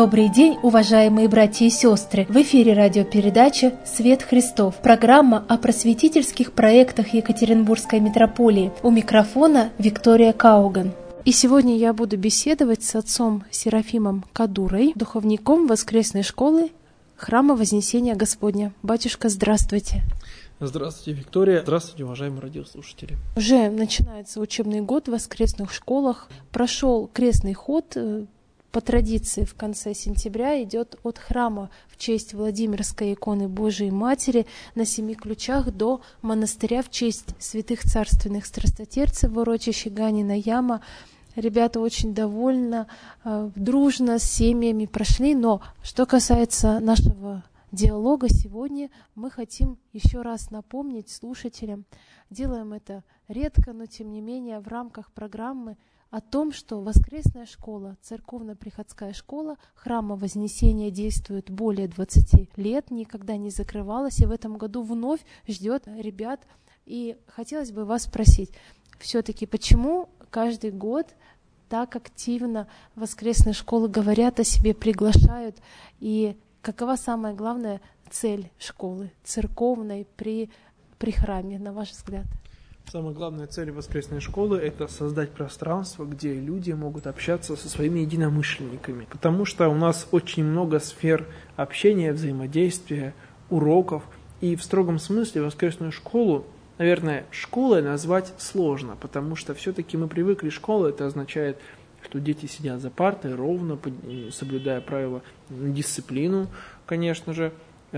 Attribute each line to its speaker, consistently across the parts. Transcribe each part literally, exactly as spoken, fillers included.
Speaker 1: Добрый день, уважаемые братья и сестры! В эфире радиопередача «Свет Христов». Программа о просветительских проектах Екатеринбургской митрополии. У микрофона Виктория Кауган. И сегодня я буду беседовать с отцом Серафимом Кадурой, духовником воскресной школы Храма Вознесения Господня. Батюшка, здравствуйте!
Speaker 2: Здравствуйте, Виктория. Здравствуйте, уважаемые радиослушатели.
Speaker 1: Уже начинается учебный год в воскресных школах. Прошел крестный ход. По традиции в конце сентября идет от храма в честь Владимирской иконы Божией Матери на Семи Ключах до монастыря в честь святых царственных страстотерцев в урочище Ганина Яма. Ребята очень довольно, дружно с семьями прошли. Но что касается нашего диалога сегодня, мы хотим еще раз напомнить слушателям, делаем это редко, но тем не менее в рамках программы, о том, что воскресная школа, церковно-приходская школа Храма Вознесения действует более двадцати лет, никогда не закрывалась, и в этом году вновь ждет ребят. И хотелось бы вас спросить, все-таки почему каждый год так активно воскресные школы говорят о себе, приглашают, и какова самая главная цель школы церковной при, при храме, на ваш взгляд?
Speaker 2: Самая главная цель воскресной школы – это создать пространство, где люди могут общаться со своими единомышленниками. Потому что у нас очень много сфер общения, взаимодействия, уроков. И в строгом смысле воскресную школу, наверное, школой назвать сложно, потому что все-таки мы привыкли, школа – это означает, что дети сидят за партой ровно, соблюдая правила, дисциплину, конечно же.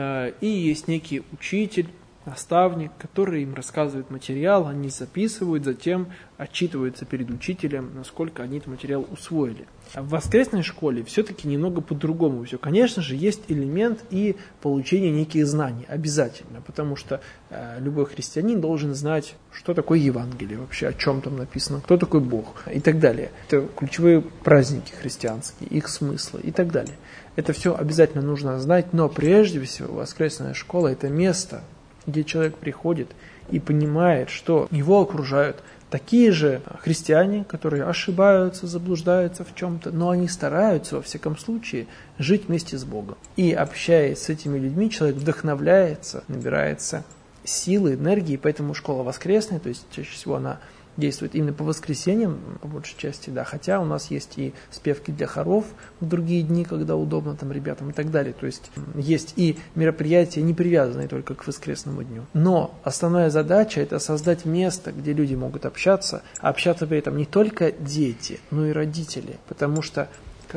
Speaker 2: И есть некий учитель, наставник, который им рассказывает материал, они записывают, затем отчитываются перед учителем, насколько они этот материал усвоили. А в воскресной школе все-таки немного по-другому все. Конечно же, есть элемент и получения неких знаний, обязательно, потому что э, любой христианин должен знать, что такое Евангелие вообще, о чем там написано, кто такой Бог и так далее. Это ключевые праздники христианские, их смыслы и так далее. Это все обязательно нужно знать, но прежде всего воскресная школа – это место, где человек приходит и понимает, что его окружают такие же христиане, которые ошибаются, заблуждаются в чем-то, но они стараются, во всяком случае, жить вместе с Богом. И общаясь с этими людьми, человек вдохновляется, набирается силы, энергии, поэтому школа воскресная, то есть чаще всего она действует именно по воскресеньям, по большей части, да, хотя у нас есть и спевки для хоров в другие дни, когда удобно там ребятам и так далее, то есть есть и мероприятия, не привязанные только к воскресному дню. Но основная задача – это создать место, где люди могут общаться, а общаться при этом не только дети, но и родители, потому что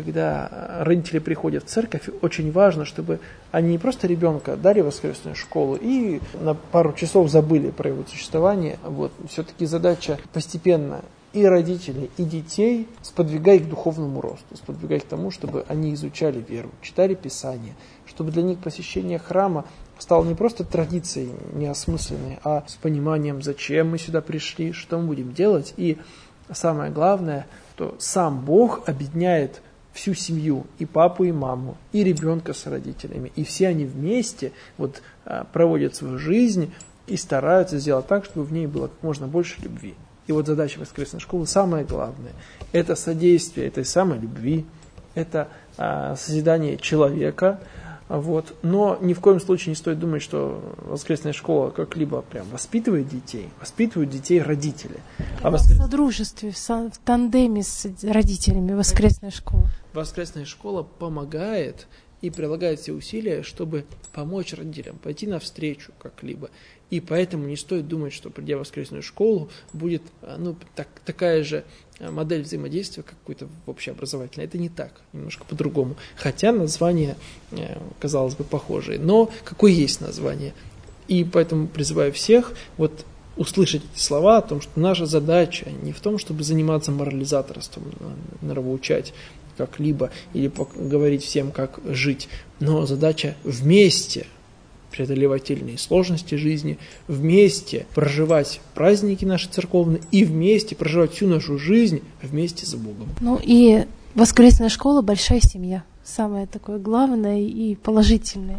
Speaker 2: когда родители приходят в церковь, очень важно, чтобы они не просто ребенка дали в воскресную школу и на пару часов забыли про его существование. Вот. Все-таки задача постепенно и родителей, и детей сподвигать к духовному росту, сподвигать к тому, чтобы они изучали веру, читали Писание, чтобы для них посещение храма стало не просто традицией неосмысленной, а с пониманием, зачем мы сюда пришли, что мы будем делать. И самое главное, что сам Бог объединяет всю семью, и папу, и маму, и ребенка с родителями. И все они вместе вот, проводят свою жизнь и стараются сделать так, чтобы в ней было как можно больше любви. И вот задача воскресной школы самое главное – это содействие этой самой любви, это а, созидание человека. Вот. Но ни в коем случае не стоит думать, что воскресная школа как-либо прям воспитывает детей, воспитывают детей родители.
Speaker 1: А воскрес... В содружестве, в, со... в тандеме с родителями воскресная школа.
Speaker 2: Воскресная школа помогает и прилагает все усилия, чтобы помочь родителям, пойти навстречу как-либо. И поэтому не стоит думать, что придя в воскресную школу, будет ну, так, такая же модель взаимодействия, как какой-то общеобразовательная. Это не так, немножко по-другому. Хотя название, казалось бы, похожее. Но какое есть название? И поэтому призываю всех вот услышать эти слова о том, что наша задача не в том, чтобы заниматься морализаторством, нравоучать как-либо или говорить всем, как жить, но задача вместе преодолевать те или иные сложности жизни, вместе проживать праздники наши церковные и вместе проживать всю нашу жизнь вместе с Богом.
Speaker 1: Ну и воскресная школа – большая семья. Самое такое главное и положительное.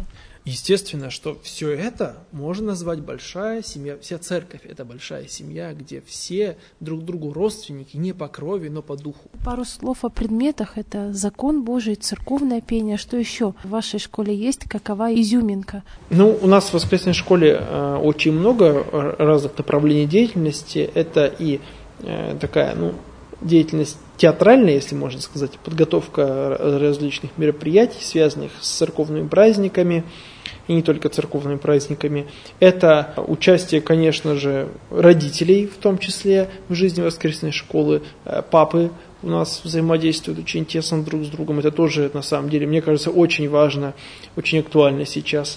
Speaker 2: Естественно, что все это можно назвать большая семья, вся церковь – это большая семья, где все друг другу родственники не по крови, но по духу.
Speaker 1: Пару слов о предметах. Это закон Божий, церковное пение. Что еще в вашей школе есть? Какова изюминка?
Speaker 2: Ну, у нас в воскресной школе э, очень много разных направлений деятельности. Это и э, такая, ну, деятельность театральная, если можно сказать, подготовка различных мероприятий, связанных с церковными праздниками, и не только церковными праздниками. Это участие, конечно же, родителей, в том числе, в жизни воскресной школы. Папы у нас взаимодействуют очень тесно друг с другом. Это тоже, на самом деле, мне кажется, очень важно, очень актуально сейчас.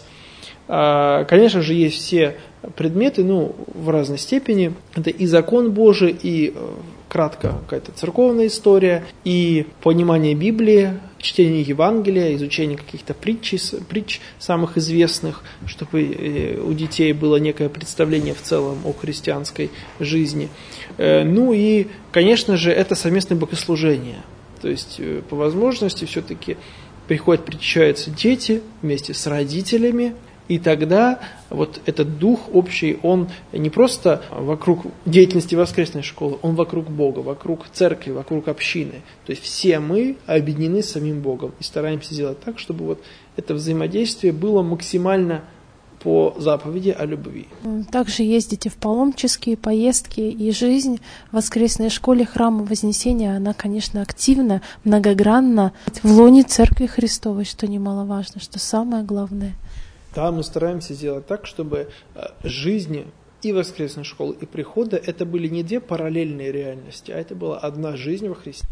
Speaker 2: Конечно же, есть все предметы, ну, в разной степени. Это и закон Божий, и кратко какая-то церковная история, и понимание Библии, чтение Евангелия, изучение каких-то притч, притч самых известных, чтобы у детей было некое представление в целом о христианской жизни. Ну и, конечно же, это совместное богослужение. То есть, по возможности, все-таки приходят, причащаются дети вместе с родителями, и тогда вот этот дух общий, он не просто вокруг деятельности воскресной школы, он вокруг Бога, вокруг церкви, вокруг общины. То есть все мы объединены с самим Богом и стараемся сделать так, чтобы вот это взаимодействие было максимально по заповеди о любви.
Speaker 1: Также ездите в паломнические поездки, и жизнь в воскресной школе Храма Вознесения, она, конечно, активна, многогранна в лоне Церкви Христовой, что немаловажно, что самое главное.
Speaker 2: Да, мы стараемся сделать так, чтобы жизнь и воскресной школы, и прихода это были не две параллельные реальности, а это была одна жизнь во Христе.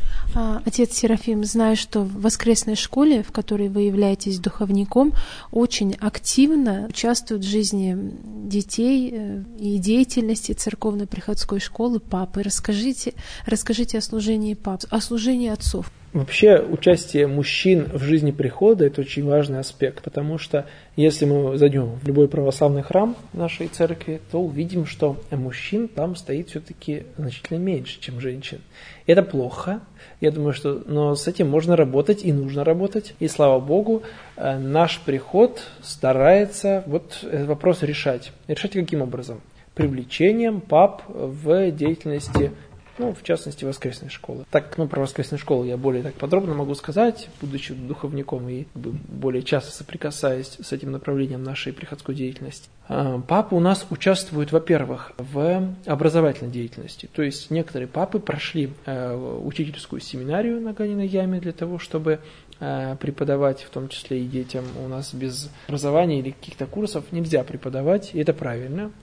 Speaker 1: Отец Серафим, знаю, что в воскресной школе, в которой вы являетесь духовником, очень активно участвуют в жизни детей и деятельности церковно-приходской школы папы. Расскажите, расскажите о служении пап, о служении отцов.
Speaker 2: Вообще, участие мужчин в жизни прихода – это очень важный аспект, потому что если мы зайдем в любой православный храм нашей церкви, то увидим, что мужчин там стоит все-таки значительно меньше, чем женщин. Это плохо, я думаю, что, но с этим можно работать и нужно работать. И слава Богу, наш приход старается вот этот вопрос решать. Решать каким образом? Привлечением пап в деятельности, ну, в частности, воскресной школы. Так, ну, про воскресную школу я более так подробно могу сказать, будучи духовником и более часто соприкасаясь с этим направлением нашей приходской деятельности. Папы у нас участвуют, во-первых, в образовательной деятельности. То есть некоторые папы прошли учительскую семинарию на Ганиной яме для того, чтобы преподавать, в том числе и детям. У нас без образования или каких-то курсов нельзя преподавать, и это правильно.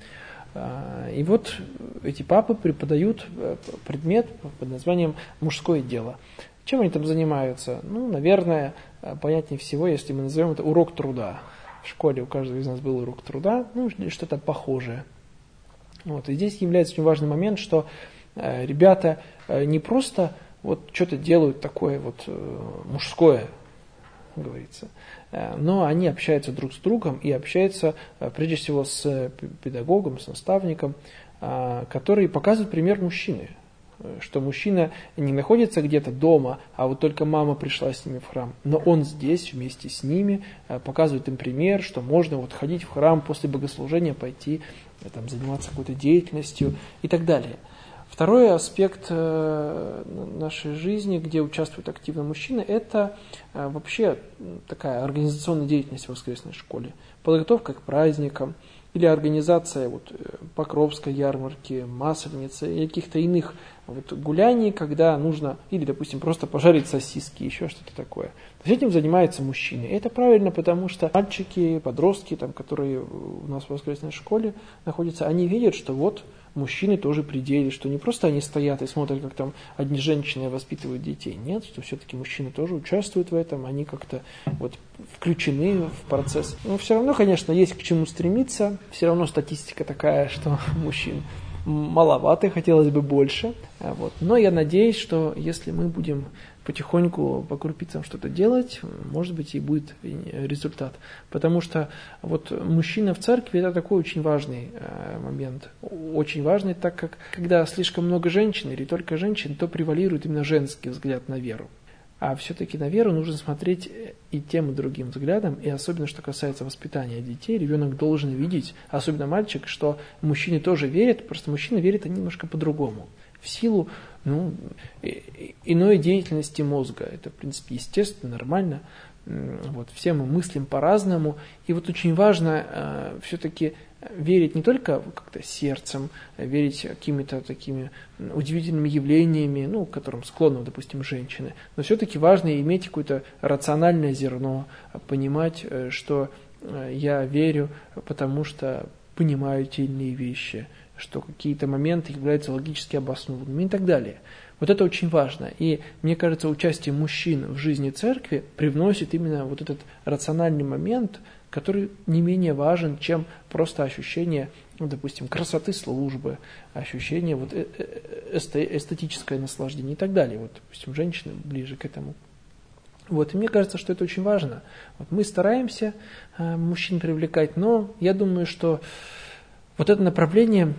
Speaker 2: И вот эти папы преподают предмет под названием «Мужское дело». Чем они там занимаются? Ну, наверное, понятнее всего, если мы назовем это урок труда. В школе у каждого из нас был урок труда, ну, или что-то похожее. Вот. И здесь является очень важный момент, что ребята не просто вот что-то делают такое вот мужское, говорится, но они общаются друг с другом и общаются прежде всего с педагогом, с наставником, который показывает пример мужчины, что мужчина не находится где-то дома, а вот только мама пришла с ними в храм, но он здесь вместе с ними показывает им пример, что можно вот ходить в храм после богослужения, пойти там, заниматься какой-то деятельностью и так далее. Второй аспект нашей жизни, где участвуют активно мужчины, это вообще такая организационная деятельность в воскресной школе. Подготовка к праздникам или организация вот, Покровской ярмарки, Масленицы и каких-то иных вот, гуляний, когда нужно, или, допустим, просто пожарить сосиски, еще что-то такое. То есть этим занимаются мужчины. И это правильно, потому что мальчики, подростки, там, которые у нас в воскресной школе находятся, они видят, что вот мужчины тоже при деле, что не просто они стоят и смотрят, как там одни женщины воспитывают детей. Нет, что все-таки мужчины тоже участвуют в этом, они как-то вот включены в процесс. Но все равно, конечно, есть к чему стремиться. Все равно статистика такая, что мужчин маловато, хотелось бы больше. Вот. Но я надеюсь, что если мы будем потихоньку по крупицам что-то делать, может быть, и будет результат. Потому что вот мужчина в церкви – это такой очень важный э, момент. Очень важный, так как когда слишком много женщин или только женщин, то превалирует именно женский взгляд на веру. А все-таки на веру нужно смотреть и тем, и другим взглядом, и особенно, что касается воспитания детей, ребенок должен видеть, особенно мальчик, что мужчины тоже верят, просто мужчины верят немножко по-другому. В силу ну, иной деятельности мозга. Это, в принципе, естественно, нормально. Вот, все мы мыслим по-разному. И вот очень важно э, все-таки верить не только как-то сердцем, верить какими-то такими удивительными явлениями, ну, к которым склонны, допустим, женщины, но все-таки важно иметь какое-то рациональное зерно, понимать, что я верю, потому что понимаю те или иные вещи, что какие-то моменты являются логически обоснованными и так далее. Вот это очень важно. И мне кажется, участие мужчин в жизни церкви привносит именно вот этот рациональный момент, который не менее важен, чем просто ощущение, ну, допустим, красоты службы, ощущение вот эстетическое наслаждение и так далее. Вот, допустим, женщины ближе к этому. Вот, и мне кажется, что это очень важно. Вот мы стараемся э, мужчин привлекать, но я думаю, что вот это направление,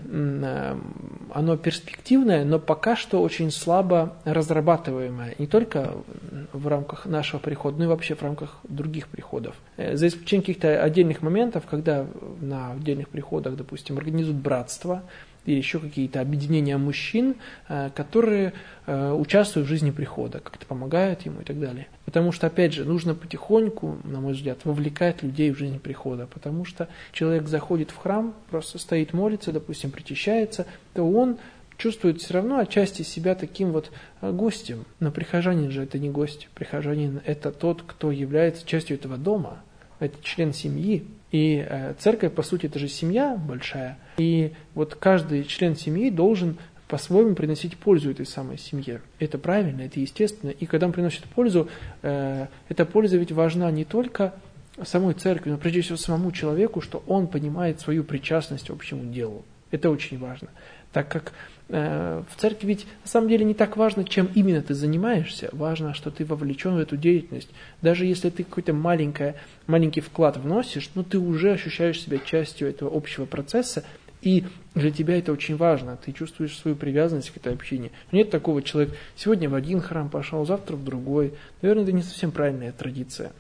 Speaker 2: оно перспективное, но пока что очень слабо разрабатываемое. Не только в рамках нашего прихода, но и вообще в рамках других приходов. За исключением каких-то отдельных моментов, когда на отдельных приходах, допустим, организуют братство, или еще какие-то объединения мужчин, которые участвуют в жизни прихода, как-то помогают ему и так далее. Потому что, опять же, нужно потихоньку, на мой взгляд, вовлекать людей в жизнь прихода. Потому что человек заходит в храм, просто стоит, молится, допустим, причащается, то он чувствует все равно отчасти себя таким вот гостем. Но прихожанин же это не гость. Прихожанин это тот, кто является частью этого дома. Это член семьи. И э, церковь, по сути, это же семья большая. И вот каждый член семьи должен по-своему приносить пользу этой самой семье. Это правильно, это естественно. И когда он приносит пользу, э, эта польза ведь важна не только самой церкви, но прежде всего самому человеку, что он понимает свою причастность к общему делу. Это очень важно. Так как э, в церкви ведь на самом деле не так важно, чем именно ты занимаешься. Важно, что ты вовлечен в эту деятельность. Даже если ты какой-то маленький, маленький вклад вносишь, но ты уже ощущаешь себя частью этого общего процесса, и для тебя это очень важно. Ты чувствуешь свою привязанность к этой общине. Нет такого человека, сегодня в один храм пошел, завтра в другой. Наверное, это не совсем правильная традиция.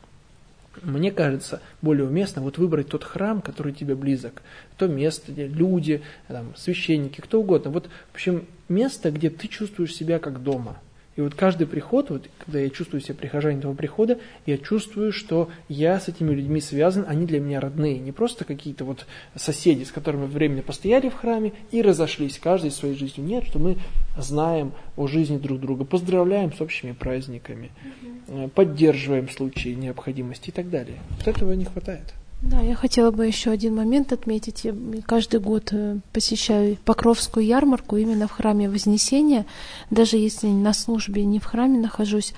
Speaker 2: Мне кажется, более уместно вот выбрать тот храм, который тебе близок, то место, где люди, там, священники, кто угодно. Вот, в общем, место, где ты чувствуешь себя как дома. И вот каждый приход, вот, когда я чувствую себя прихожанином этого прихода, я чувствую, что я с этими людьми связан, они для меня родные. Не просто какие-то вот соседи, с которыми временно постояли в храме и разошлись, каждый своей жизнью. Нет, что мы знаем о жизни друг друга, поздравляем с общими праздниками, угу. поддерживаем в случае необходимости и так далее. Вот этого не хватает.
Speaker 1: Да, я хотела бы еще один момент отметить. Я каждый год посещаю Покровскую ярмарку именно в храме Вознесения, даже если на службе не в храме нахожусь.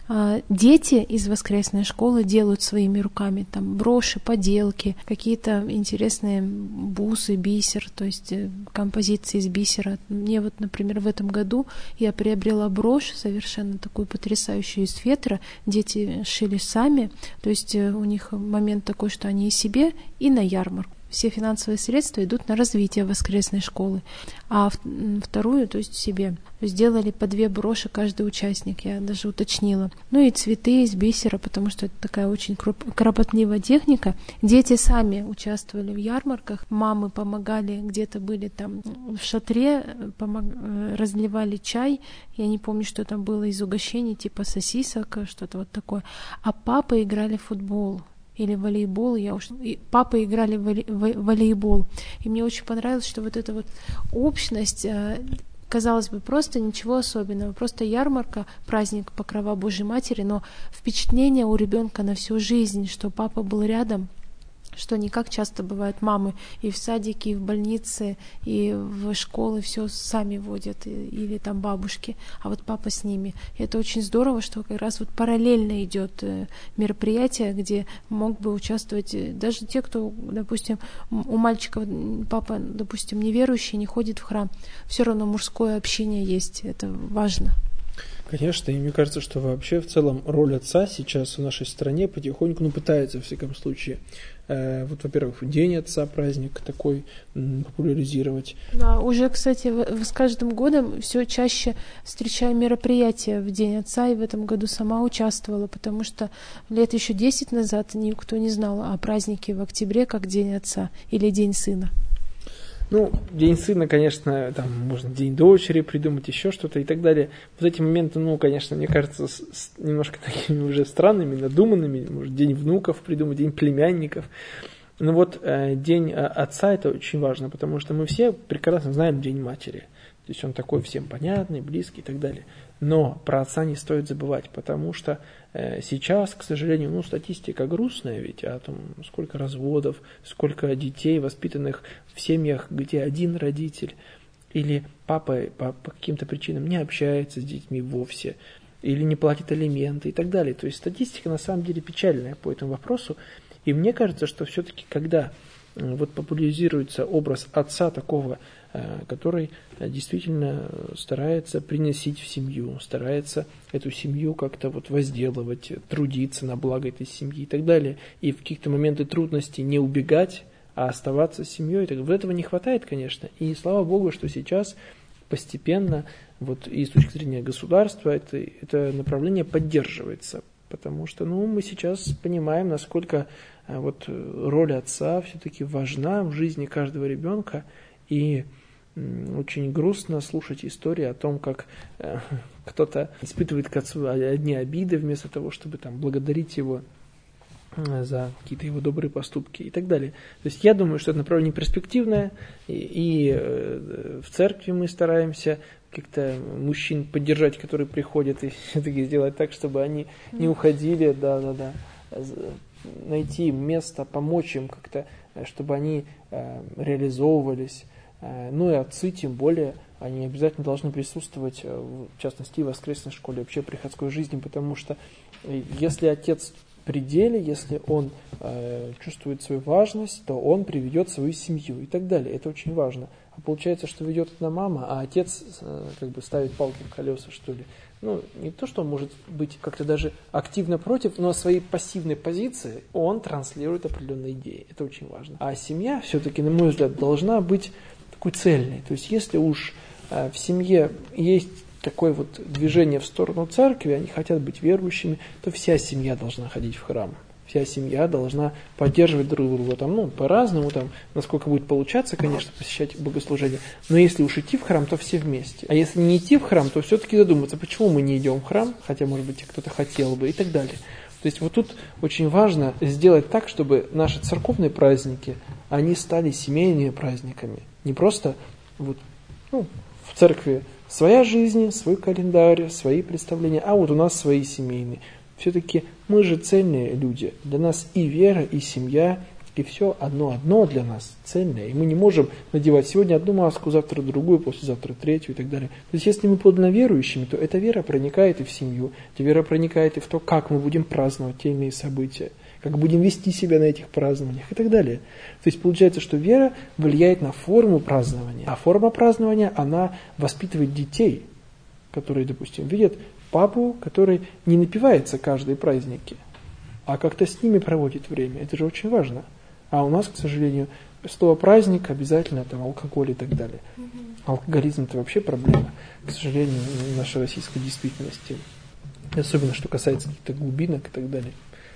Speaker 1: Дети из воскресной школы делают своими руками там броши, поделки, какие-то интересные бусы, бисер, то есть композиции из бисера. Мне вот, например, в этом году я приобрела брошь совершенно такую потрясающую из фетра. Дети шили сами, то есть у них момент такой, что они и себе, и на ярмарку. Все финансовые средства идут на развитие воскресной школы, а вторую, то есть себе, сделали по две броши каждый участник, я даже уточнила. Ну и цветы из бисера, потому что это такая очень кропотливая техника. Дети сами участвовали в ярмарках, мамы помогали, где-то были там в шатре, помог... разливали чай, я не помню, что там было из угощений, типа сосисок, что-то вот такое, а папы играли в футбол. Или волейбол, я уж... И папы играли в волей... в волейбол. И мне очень понравилось, что вот эта вот общность, казалось бы, просто ничего особенного, просто ярмарка, праздник Покрова Божьей Матери, но впечатление у ребенка на всю жизнь, что папа был рядом, что не как часто бывают мамы и в садике, и в больнице, и в школы все сами водят, или там бабушки, а вот папа с ними. И это очень здорово, что как раз вот параллельно идет мероприятие, где мог бы участвовать даже те, кто, допустим, у мальчиков папа, допустим, неверующий, не ходит в храм, все равно мужское общение есть, это важно.
Speaker 2: Конечно, и мне кажется, что вообще в целом роль отца сейчас в нашей стране потихоньку, ну, пытается, во всяком случае, э, вот, во-первых, День отца, праздник такой м, популяризировать.
Speaker 1: Да, уже, кстати, в- с каждым годом все чаще встречаю мероприятия в День отца, и в этом году сама участвовала, потому что лет еще десять назад никто не знал о празднике в октябре, как День отца или День сына.
Speaker 2: Ну, День сына, конечно, там можно День дочери придумать, еще что-то и так далее. Вот эти моменты, ну, конечно, мне кажется, с, с немножко такими уже странными, надуманными. Может, День внуков придумать, День племянников. Но вот э, День э, отца – это очень важно, потому что мы все прекрасно знаем День матери. То есть он такой всем понятный, близкий и так далее. Но про отца не стоит забывать, потому что э, сейчас, к сожалению, ну, статистика грустная, ведь о том, сколько разводов, сколько детей, воспитанных в семьях, где один родитель или папа по, по каким-то причинам не общается с детьми вовсе, или не платит алименты и так далее. То есть статистика на самом деле печальная по этому вопросу. И мне кажется, что все-таки, когда э, вот популяризируется образ отца такого, который действительно старается приносить в семью, старается эту семью как-то вот возделывать, трудиться на благо этой семьи и так далее. И в каких-то моменты трудностей не убегать, а оставаться с семьей. Вот этого не хватает, конечно. И слава Богу, что сейчас постепенно, вот и с точки зрения государства, это, это направление поддерживается. Потому что ну, мы сейчас понимаем, насколько вот роль отца все-таки важна в жизни каждого ребенка. И очень грустно слушать истории о том, как э, кто-то испытывает к отцу одни обиды, вместо того, чтобы там, благодарить его э, за какие-то его добрые поступки и так далее. То есть я думаю, что это направление перспективное, и, и э, в церкви мы стараемся как-то мужчин поддержать, которые приходят, и все-таки сделать так, чтобы они не уходили, да-да-да, найти им место, помочь им как-то, чтобы они э, реализовывались. Ну и отцы, тем более, они обязательно должны присутствовать, в частности, в воскресной школе, вообще приходской жизни, потому что если отец в пределе, если он э, чувствует свою важность, то он приведет свою семью и так далее. Это очень важно. А получается, что ведет одна мама, а отец э, как бы ставит палки в колеса, что ли. Ну, не то, что он может быть как-то даже активно против, но своей пассивной позиции он транслирует определенные идеи. Это очень важно. А семья все-таки, на мой взгляд, должна быть такой цельный. То есть, если уж э, в семье есть такое вот движение в сторону церкви, они хотят быть верующими, то вся семья должна ходить в храм. Вся семья должна поддерживать друг друга. Там, ну, по-разному, там, насколько будет получаться, конечно, посещать богослужение. Но если уж идти в храм, то все вместе. А если не идти в храм, то все-таки задуматься, почему мы не идем в храм, хотя, может быть, кто-то хотел бы, и так далее. То есть, вот тут очень важно сделать так, чтобы наши церковные праздники, они стали семейными праздниками. Не просто вот, ну, в церкви своя жизнь, свой календарь, свои представления, а вот у нас свои семейные. Все-таки мы же цельные люди. Для нас и вера, и семья, и все одно-одно для нас цельное. И мы не можем надевать сегодня одну маску, завтра другую, послезавтра третью и так далее. То есть, если мы подлинно верующими, то эта вера проникает и в семью, эта вера проникает и в то, как мы будем праздновать те или иные события, как будем вести себя на этих празднованиях и так далее. То есть получается, что вера влияет на форму празднования. А форма празднования, она воспитывает детей, которые, допустим, видят папу, который не напивается каждые праздники, а как-то с ними проводит время. Это же очень важно. А у нас, к сожалению, слово праздник обязательно там алкоголь и так далее. Алкоголизм – это вообще проблема, к сожалению, в нашей российской действительности. Особенно, что касается каких-то глубинок и так далее.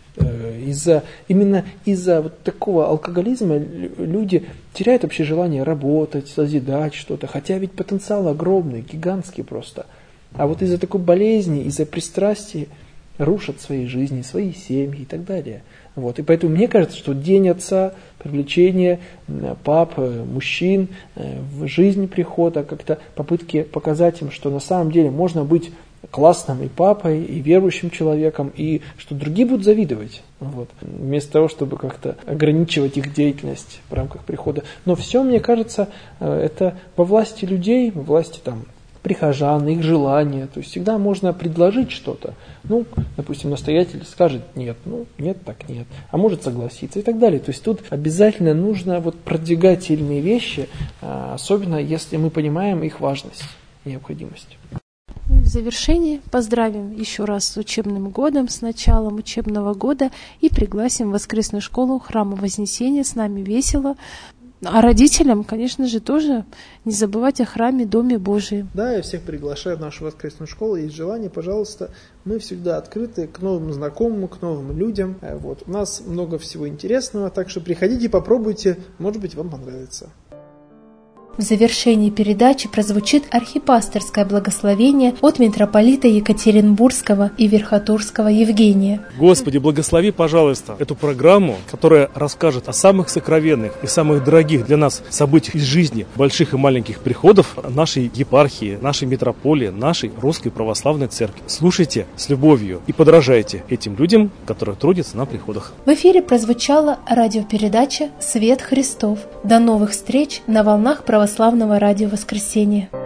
Speaker 2: Из-за, именно из-за вот такого алкоголизма люди теряют вообще желание работать, созидать что-то, хотя ведь потенциал огромный, гигантский просто. А вот из-за такой болезни, из-за пристрастий рушат свои жизни, свои семьи и так далее. Вот. И поэтому мне кажется, что День отца, привлечение пап, мужчин в жизнь прихода, как-то попытки показать им, что на самом деле можно быть классным и папой, и верующим человеком, и что другие будут завидовать. Вот. Вместо того, чтобы как-то ограничивать их деятельность в рамках прихода. Но все, мне кажется, это во власти людей, во власти там прихожан, их желания. То есть всегда можно предложить что-то. Ну, допустим, настоятель скажет нет, ну, нет, так нет. А может согласиться и так далее. То есть тут обязательно нужно вот продвигать сильные вещи, особенно если мы понимаем их важность, необходимость.
Speaker 1: в завершении поздравим еще раз с учебным годом, с началом учебного года и пригласим в воскресную школу Храма Вознесения. С нами весело. А родителям, конечно же, тоже не забывать о храме, Доме Божием.
Speaker 2: Да, я всех приглашаю в нашу воскресную школу. Есть желание, пожалуйста, мы всегда открыты к новым знакомым, к новым людям. Вот. У нас много всего интересного, так что приходите, попробуйте, может быть, вам понравится.
Speaker 1: В завершении передачи прозвучит архипасторское благословение от митрополита Екатеринбургского и Верхотурского Евгения.
Speaker 3: Господи, благослови, пожалуйста, эту программу, которая расскажет о самых сокровенных и самых дорогих для нас событиях из жизни больших и маленьких приходов нашей епархии, нашей митрополии, нашей Русской Православной Церкви. Слушайте с любовью и подражайте этим людям, которые трудятся на приходах.
Speaker 1: В эфире прозвучала радиопередача «Свет Христов». До новых встреч на волнах Православного радио Воскресения.